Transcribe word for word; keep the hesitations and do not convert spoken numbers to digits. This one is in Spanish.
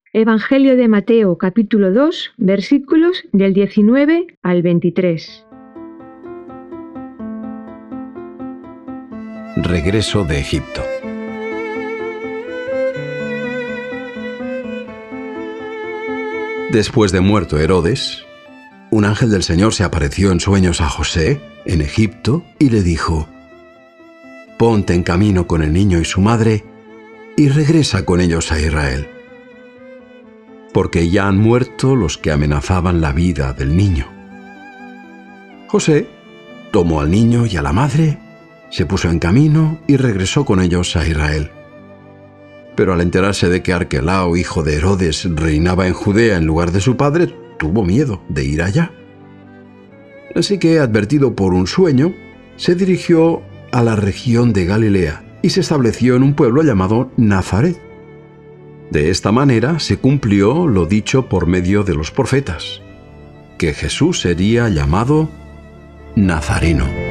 Evangelio de Mateo, capítulo dos, versículos del diecinueve al veintitrés. Regreso de Egipto. Después de muerto Herodes, un ángel del Señor se apareció en sueños a José, en Egipto, y le dijo: «Ponte en camino con el niño y su madre, y regresa con ellos a Israel, porque ya han muerto los que amenazaban la vida del niño». José tomó al niño y a la madre, se puso en camino y regresó con ellos a Israel. Pero al enterarse de que Arquelao, hijo de Herodes, reinaba en Judea en lugar de su padre, tuvo miedo de ir allá. Así que, advertido por un sueño, se dirigió a la región de Galilea y se estableció en un pueblo llamado Nazaret. De esta manera se cumplió lo dicho por medio de los profetas, que Jesús sería llamado Nazareno.